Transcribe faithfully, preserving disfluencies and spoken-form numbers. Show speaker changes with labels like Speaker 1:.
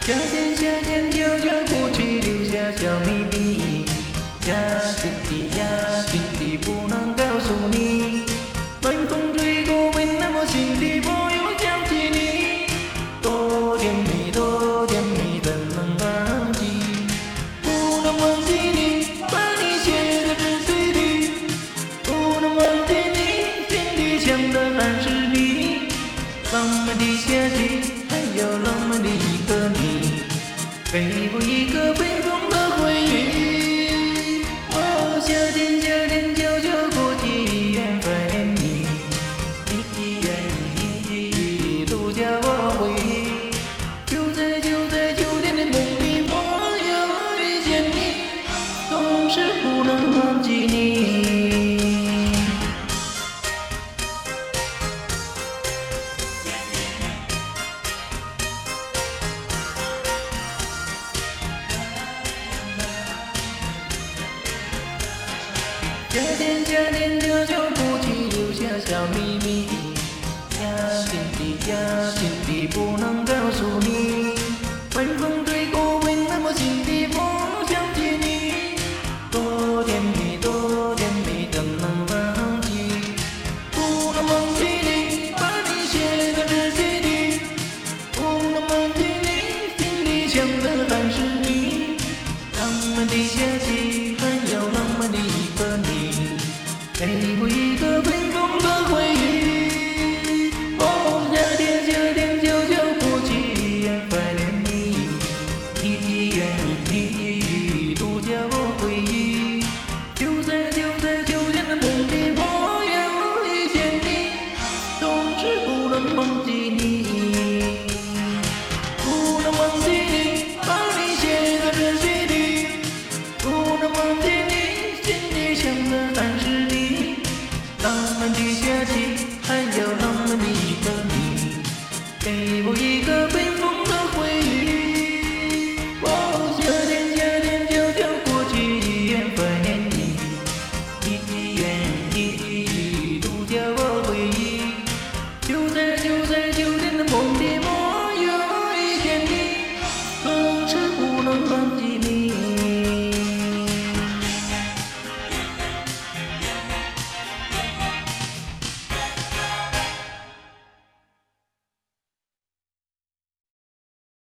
Speaker 1: 夏天，夏天悄悄过去，留下小秘密。呀，心底呀，心底不能告诉你。晚风吹过，为那么心底我又想起你。多甜蜜，多甜蜜，怎能忘记？不能忘记你，把你写在纸堆里。不能忘记你，心里想的还是你。浪漫的夏季，还有浪漫的一个你，给我一个冰封的回忆。哦，夏天，夏天悄悄过去，愿怀念你，你愿意独家我回忆。就在就在秋天的梦里，我又遇见你，总是不能忘记你。夏天，夏天悄悄过去，留下小秘密。呀，心底呀，心底不能告诉你。晚风吹过，为那么心底我想起你。多甜蜜，多甜蜜，怎能忘记？不能忘记你，把你写在日记里。不能忘记你，心里想的还是你。浪漫的夏季，还有浪漫的一个你，给我一个冰封的回忆。哦，夏天，夏天悄悄过去，愿怀念你，你愿意独家我回忆。就在就在秋天的梦里，我又遇见你，总是不能忘记你，不能忘记你，把你写在日记里。不能忘记你，心里想的还是你。浪漫的夏季，还有浪漫的一个你，给我一个冰封的回忆。哦，夏天，夏天悄悄过去，愿怀念你，你愿意